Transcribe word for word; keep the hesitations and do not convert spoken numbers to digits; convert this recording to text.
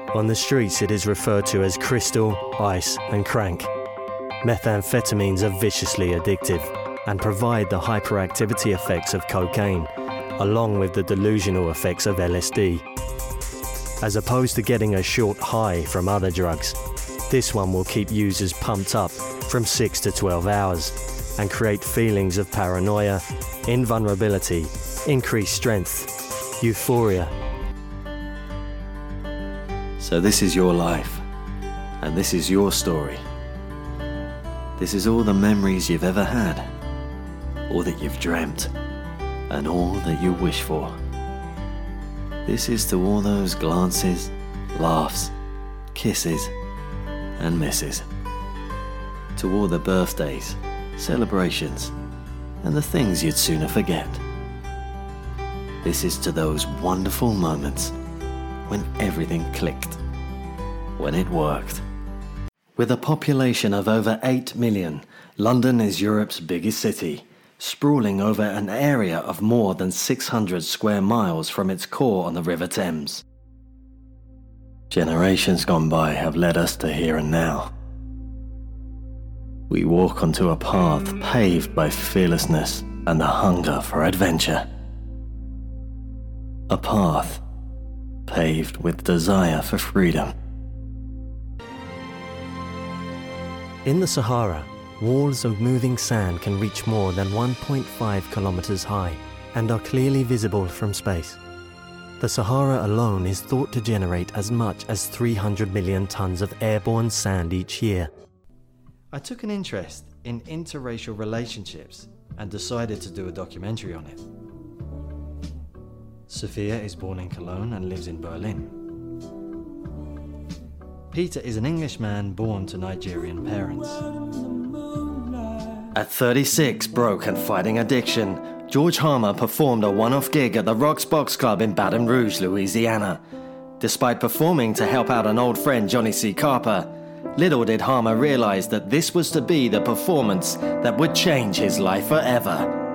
On the streets it is referred to as crystal, ice and crank. Methamphetamines are viciously addictive and provide the hyperactivity effects of cocaine, along with the delusional effects of L S D. As opposed to getting a short high from other drugs, this one will keep users pumped up from six to twelve hours and create feelings of paranoia, invulnerability, increased strength, euphoria. So this is your life, and this is your story. This is all the memories you've ever had, all that you've dreamt, and all that you wish for. This is to all those glances, laughs, kisses, and misses. To all the birthdays, celebrations, and the things you'd sooner forget. This is to those wonderful moments when everything clicked, when it worked. With a population of over eight million, London is Europe's biggest city, sprawling over an area of more than six hundred square miles from its core on the River Thames. Generations gone by have led us to here and now. We walk onto a path paved by fearlessness and the hunger for adventure. A path paved with desire for freedom. In the Sahara, walls of moving sand can reach more than one point five kilometers high and are clearly visible from space. The Sahara alone is thought to generate as much as three hundred million tons of airborne sand each year. I took an interest in interracial relationships and decided to do a documentary on it. Sophia is born in Cologne and lives in Berlin. Peter is an Englishman born to Nigerian parents. At thirty-six, broke and fighting addiction, George Harmer performed a one-off gig at the Rocks Box Club in Baton Rouge, Louisiana. Despite performing to help out an old friend, Johnny C. Carper, little did Harmer realize that this was to be the performance that would change his life forever.